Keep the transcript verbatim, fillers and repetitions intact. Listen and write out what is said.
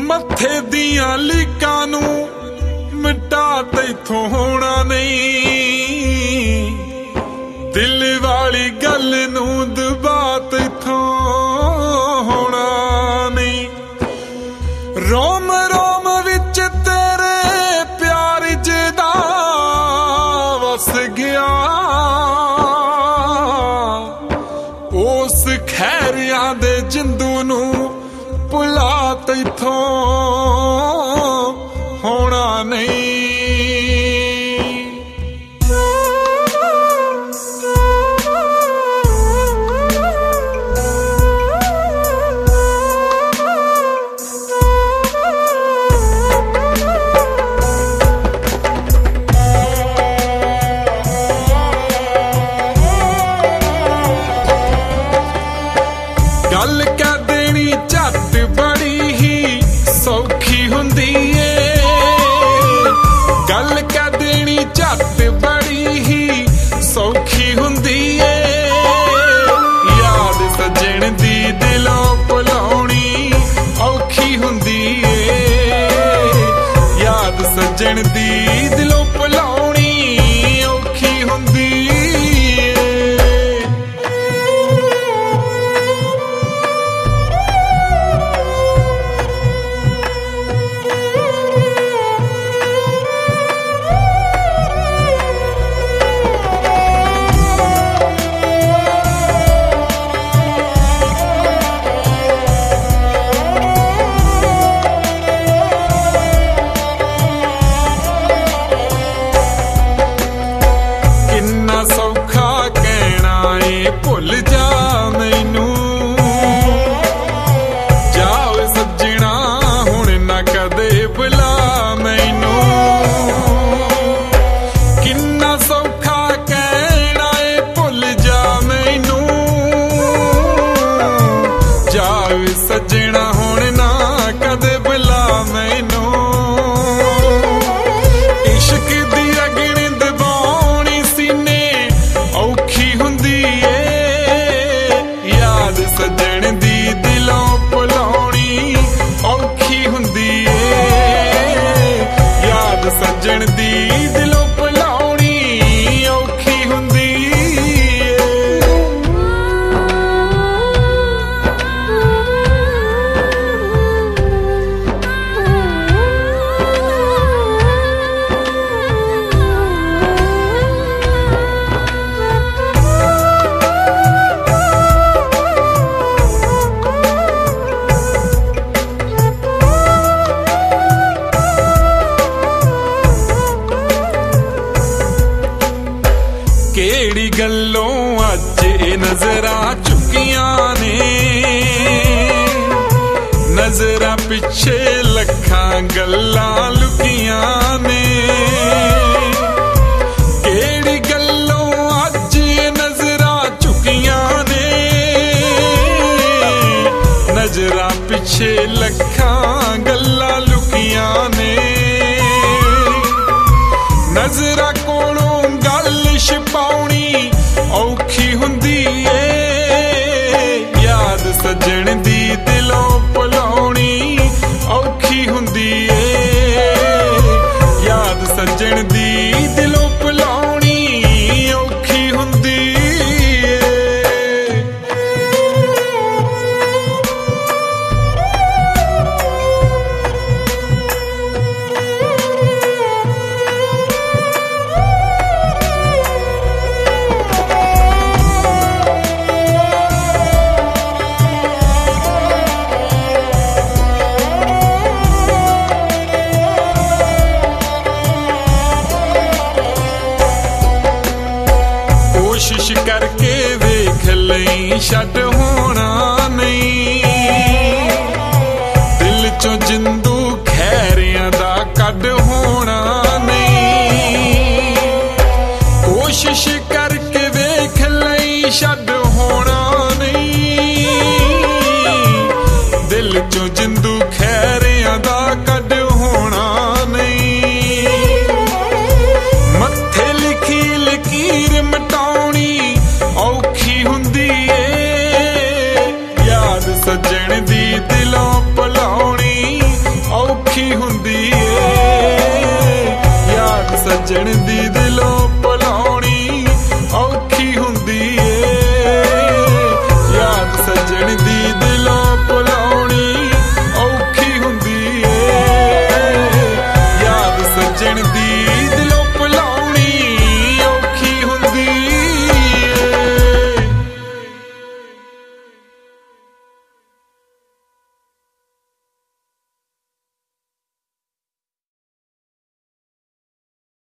मथे दियां लीकां नूं मिटा तैथों होना नहीं, दिल वाली गल नूं दबा तैथों होना नहीं। रोम रोम विच तेरे प्यार जदा वस गया, उस खैरिया दे जिंदू नूं भुला तैथों होना नहीं। गल कह देनी झट बड़ी ही सौखी हुंदी ए, गल कह देनी झट बड़ी ही सौखी हुंदी ए। याद सजण दी दिलों भुलाउणी औखी हुंदी ए, याद सजण दी दिलों भुलाउणी औखी हुंदी ए। सौखा कहना ए भुल जा मैनू, जाओ सजना हुण ना कदे बुला मैनू। किन्ना सौखा कहना ए भुल जा मैनू, जाओ सजना हुण ना कदे बुला मैनू। इश्क दी अगनी दबाउणी सीने औखी हुंदी ए, याद सजण दी दिलों भुलाउणी औखी हुंदी ए, याद सजण दी दिलों भुलाउणी औखी हुंदी ए। केड़ी गल्लों अज ए नजरां चुकियां ने, नजरां पिछे लखां गल्लां लुकियां ने। केड़ी गल्लों अज ए नजरां चुकियां ने, नजरां पिछे लखां गल्लां लुकियां ने। नजरां कोलों गल छपाउणी औखी हुंदी ए, याद सजण दी दिलों भुलाउणी औखी हुंदी ए, याद सजण दी दिलों भुलाउणी औखी हुंदी ए। कोशिश करके वेख लई छड्ड होना नहीं, दिल चों जिंदू खैरियां दा कड होना नहीं। कोशिश करके वेख लई छड्ड होना नहीं, दिल चों जिंदू